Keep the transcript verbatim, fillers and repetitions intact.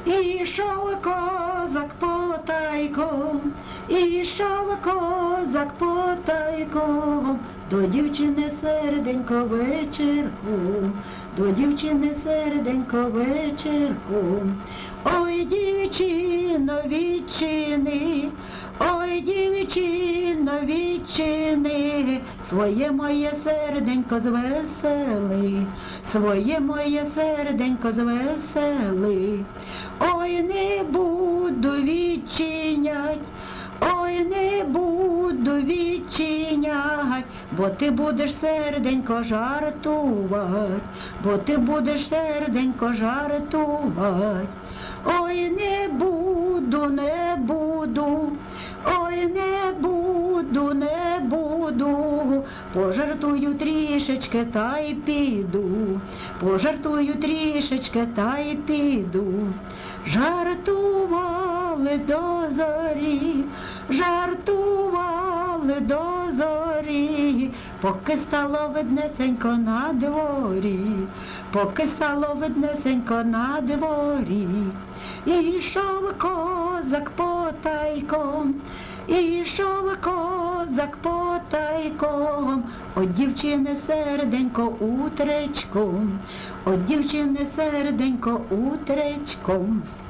Ішов козак потайком, ішов козак потайком, до дівчини серденько вечірком, до дівчини серденько вечірком. Ой, дівчино, відчини, ой, дівчино, відчини, своє моє серденько звесели, своє моє серденько звесели. Ой, не буду відчинять, ой, не буду відчинять, бо ти будеш серденько жартувати, бо ти будеш серденько жартувати. Ой, не буду, не буду, ой, не буду, не буду, пожартую трішечки та й піду, пожартую трішечки та й піду. Жартували до зорі, жартували до зорі, поки стало виднесенько на дворі, поки стало виднесенько на дворі. Ішов козак потайком, ішов козак потайком, от дівчини серденько утречком, от дівчини серденько утречком.